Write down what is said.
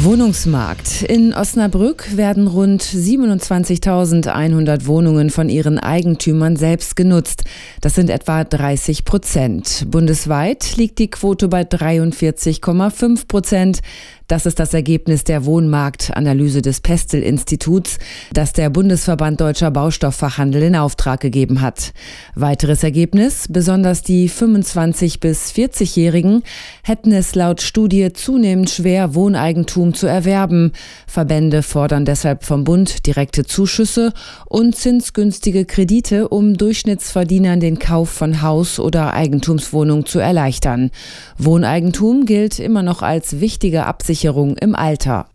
Wohnungsmarkt. In Osnabrück werden rund 27.100 Wohnungen von ihren Eigentümern selbst genutzt. Das sind etwa 30%. Bundesweit liegt die Quote bei 43,5%. Das ist das Ergebnis der Wohnmarktanalyse des Pestel-Instituts, das der Bundesverband Deutscher Baustofffachhandel in Auftrag gegeben hat. Weiteres Ergebnis: besonders die 25- bis 40-Jährigen hätten es laut Studie zunehmend schwer, Wohneigentum zu erwerben. Verbände fordern deshalb vom Bund direkte Zuschüsse und zinsgünstige Kredite, um Durchschnittsverdienern den Kauf von Haus- oder Eigentumswohnung zu erleichtern. Wohneigentum gilt immer noch als wichtige Absicherung im Alter.